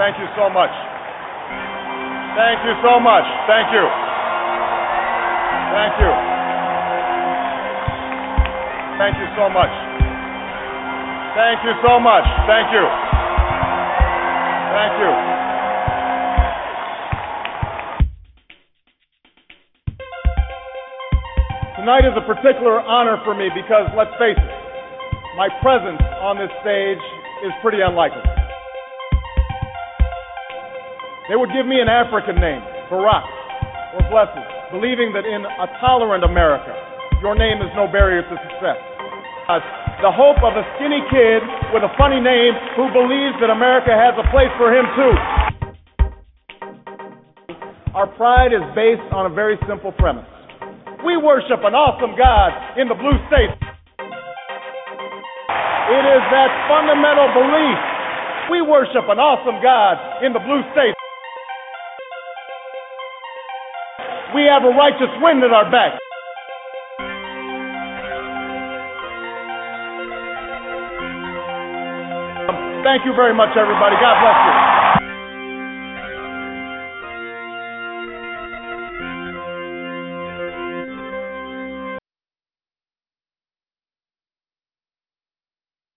Thank you so much. Thank you so much. Thank you. Thank you. Thank you so much. Thank you so much. Thank you. Thank you. Tonight is a particular honor for me because, let's face it, my presence on this stage is pretty unlikely. They would give me an African name, Barack or Blessed, believing that in a tolerant America, your name is no barrier to success. The hope of a skinny kid with a funny name who believes that America has a place for him too. Our pride is based on a very simple premise. We worship an awesome God in the blue states. It is that fundamental belief. We worship an awesome God in the blue states. We have a righteous wind at our back. Thank you very much, everybody. God bless you.